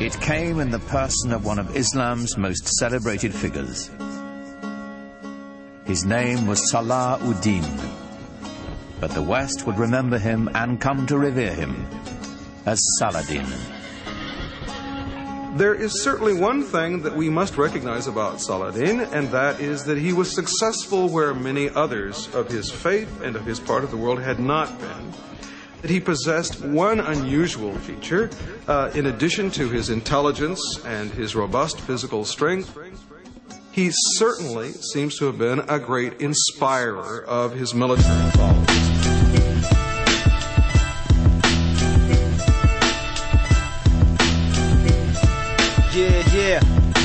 It came in the person of one of Islam's most celebrated figures. His name was Salah ud-Din, but the West would remember him and come to revere him as Saladin. There is certainly one thing that we must recognize about Saladin, and that is that he was successful where many others of his faith and of his part of the world had not been. That he possessed one unusual feature, in addition to his intelligence and his robust physical strength. He certainly seems to have been a great inspirer of his military followers. Yeah.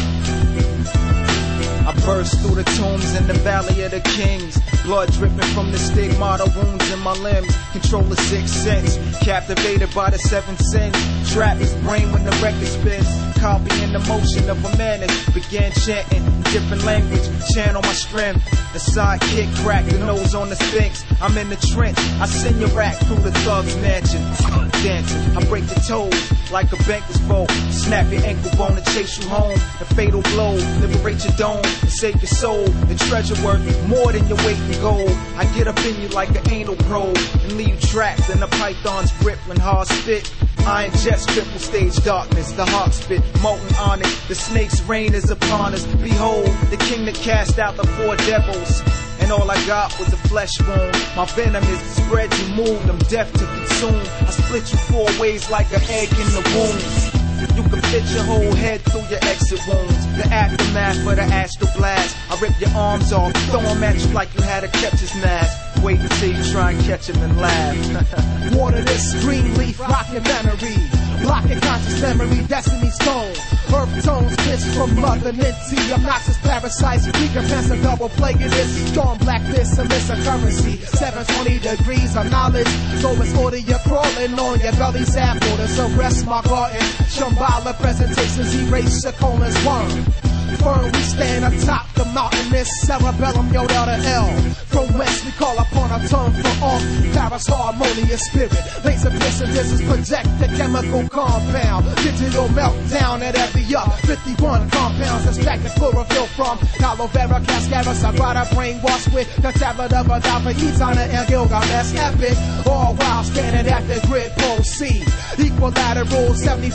I burst through the tombs in the Valley of the Kings. Blood dripping from the stigmata wounds in my limbs. Control the sixth sense. Captivated by the seven sins. Trap his brain when the record spins. Copying the motion of a menace. Began chanting different language. Channel my strength. The sidekick cracked the nose on the Sphinx. I'm in the trench. I send your rack through the thug's mansion. Dancing. I break your toes like a banker's bow. Snap your ankle bone and chase you home. A fatal blow. Liberate your dome and save your soul. The treasure worth more than your weight in gold. I get up in you like an anal probe and leave you trapped in a python's grip when hard spit. Iron Jets, triple stage darkness, the hawk spit, molten on it. The snake's reign is upon us. Behold, the king that cast out the four devils. And all I got was a flesh wound. My venom is spread, you move, I'm deaf to consume. I split you 4 ways like an egg in the womb. You can fit your whole head through your exit wounds. The aftermath for the astral blast. I rip your arms off, throw them at you like you had a catcher's mask. Wait until you try and catch him and laugh. Water this green leaf, rockin' memory. Blocking conscious memory, destiny stone. Earth tones, pitch from Mother Ninty. Obnoxious parasites, recompense a double plague of this. Storm black this, a miss a currency. 720 degrees of knowledge. So it's order you're crawling on your belly's apple. To suppress my garden. Shambhala presentations, erase your colon's worm. Firm, we stand atop the mountain, this cerebellum, Yoda to L. From west, we call upon a tongue for all. Paris harmonious spirit. Laser piercing, this is project the chemical compound. Digital meltdown at every up. 51 compounds, extract the chlorophyll from aloe vera, cascara, sagrada, brainwash with the tablet of a dolphin, Etana, and Gilgamesh epic. All while standing at the grid pole C. Equilateral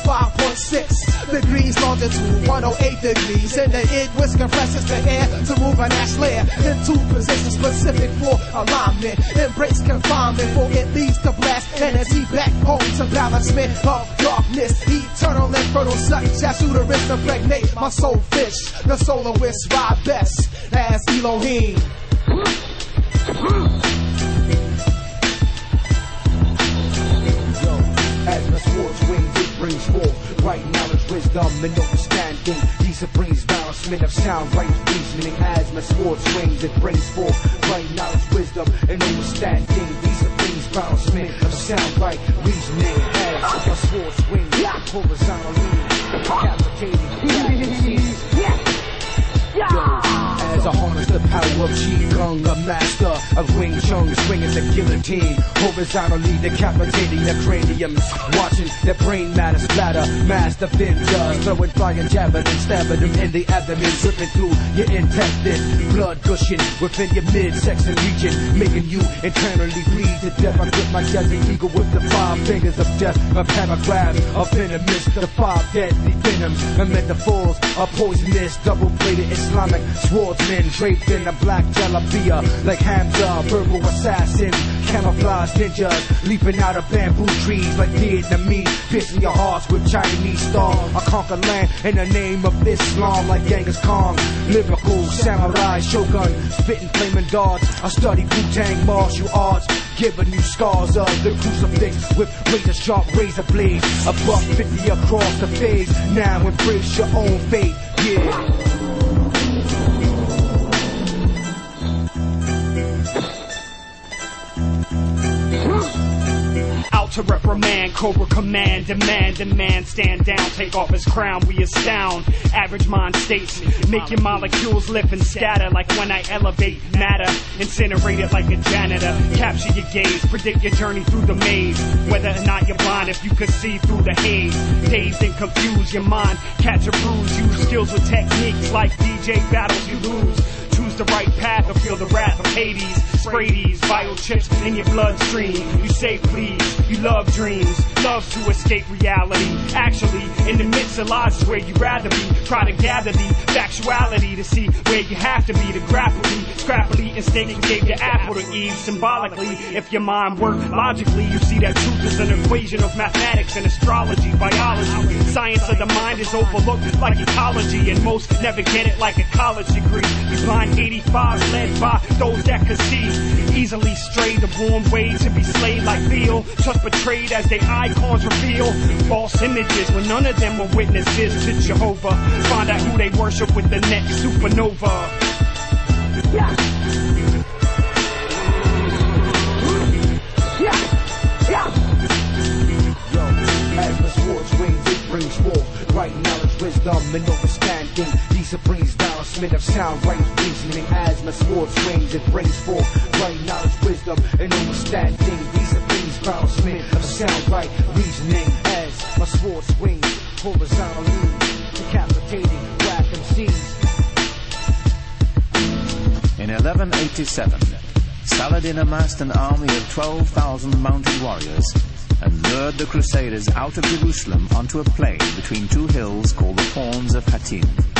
75.6 degrees, longitude 108 degrees. In the id, which compresses the air to move an ash layer into position specific for alignment. Embrace confinement, for it leads to blast energy back home to balancement of darkness. Eternal and fertile, such as uterus impregnate my soul fish. The soloists ride best as Elohim. As my sword's wings, it brings forth right knowledge, wisdom, and understanding. These brings balancement of sound, right reasoning. As my sword swings, it brings forth right knowledge, wisdom, and understanding. These brings balancement of sound, right reasoning. As my sword swings, horizontally, decapitating. As I harness the power of Qigong, a master of Wing Chun, swinging the guillotine, horizontally decapitating the craniums, watching their brain matter splatter, master vendors, throwing flying javelins, stabbing them in the abdomen, dripping through your intestines, blood gushing within your midsection region, making you internally bleed to death. I grip my desert eagle with the 5 fingers of death, a paragraph of venomous, the 5 deadly venoms, the metaphors are poisonous, double-bladed Islamic swordsmen draped in a black jalabia like Hamza, verbal assassins, camouflage ninjas leaping out of bamboo trees like Vietnamese, piercing your hearts with Chinese stars. I conquer land in the name of Islam like Genghis Khan, lyrical samurai shogun, spitting flaming darts. I study Wu-Tang martial arts, giving you scars of the crucifix with razor sharp razor blades. A $1.50 across the face. Now embrace your own fate. Yeah. out to reprimand. Cobra command, demand, stand down, take off his crown, we astound. Average mind states, make your molecules lift and scatter like when I elevate matter. Incinerate it like a janitor, capture your gaze, predict your journey through the maze. Whether or not you're blind, if you could see through the haze. Dazed and confused, your mind catch a bruise. Use skills with techniques like DJ battles you lose. Choose the right path or feel the wrath of Hades. Spray these vital chips in your bloodstream. You say please, you love dreams, love to escape reality. Actually, in the midst of lies is where you'd rather be. Try to gather the factuality to see where you have to be to grapple the scrappily instinct you gave your apple to Eve. Symbolically, if your mind worked logically, you see that truth is an equation of mathematics and astrology, biology. Science of the mind is overlooked like ecology, and most never get it like a college degree. You blind 85 led by those that could see. Easily stray the warm way to be slayed like Theo. Just betrayed as their icons reveal false images when none of them were witnesses to Jehovah. Find out who they worship with the next supernova. Yeah. As the sword's wings, it brings forth right knowledge, wisdom, and understanding. These brings balancement of sound, right reasoning. As my sword swings, it brings forth right knowledge, wisdom, and understanding. These brings balancement of sound, right reasoning. As my sword swings horizontally, decapitating rap MCs. In 1187, Saladin amassed an army of 12,000 mounted warriors and lured the Crusaders out of Jerusalem onto a plain between two hills called the Horns of Hattin.